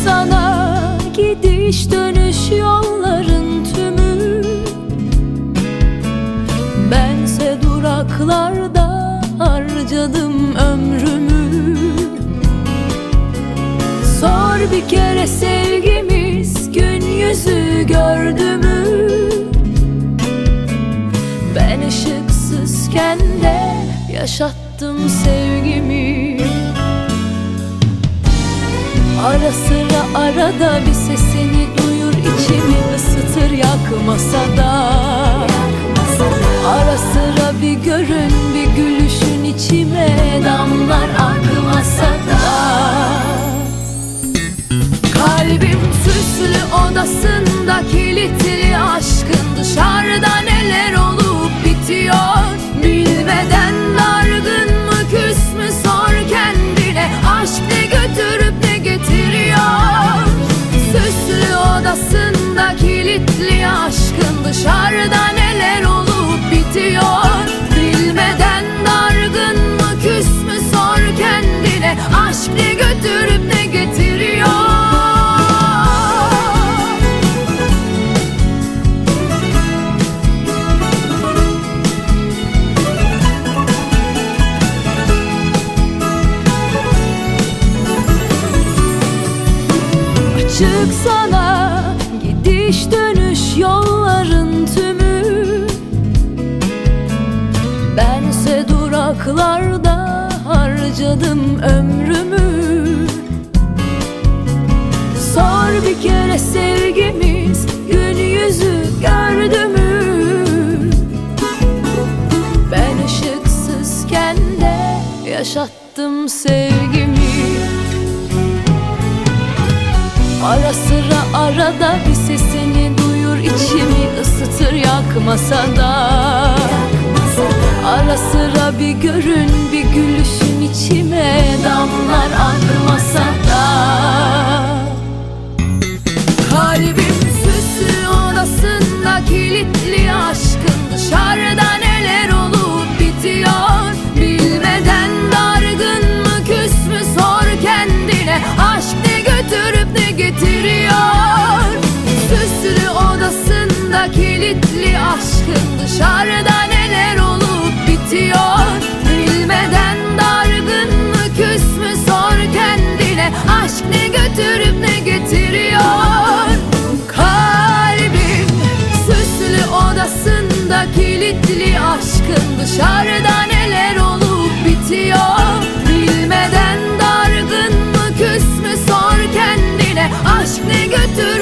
sana gidiş dönüş yolların tümü. Bense duraklarda harcadım ömrümü. Sor bir kere sevgimiz gün yüzü gördü mü? Ben ışıksızken de yaşattım sevgimi. Ara sıra arada bir sesini duyur, içimi ısıtır yakmasa da. Ara sıra bir görün, bir gülüşün içime damlar akmasa da. Kalbim süslü odasında kilitli, aşkın dışarıda neler olup bitiyor bilmeden. Dargın mı küs mü sor kendine, aşk ne götürüp ne getiriyor. Süslü odasında kilitli, aşkın dışarıda neler olup bitiyor bilmeden. Dargın mı küs mü sor kendine, aşk ne götürüp ne getiriyor. Açık sana gidiş dönüş yolların tümü. Bense duraklarda harcadım ömrümü. Sor bir kere sevgimiz gün yüzü gördü mü? Ben ışıksızken de yaşattım sevgimi. Ara sıra arada bir sesini duyur, içimi ısıtır yakmasa da. Ara sıra bir görün, bir gülüşün içime damlar akmasa da. Kalbim süslü odasında kilitli, aşkın dışarıda neler olup bitiyor bilmeden. Dargın mı küs mü sor kendine, aşk ne götürüp ne getiriyor. Süslü odasında kilitli, aşkın dışarıda neler olup bitiyor bilmeden. Dargın mı küs mü sor kendine, aşk ne götürüp ne getiriyor. Kalbim süslü odasında kilitli, aşkın dışarıda neler olup bitiyor bilmeden. Dargın mı küs mü sor kendine, aşk ne götürüp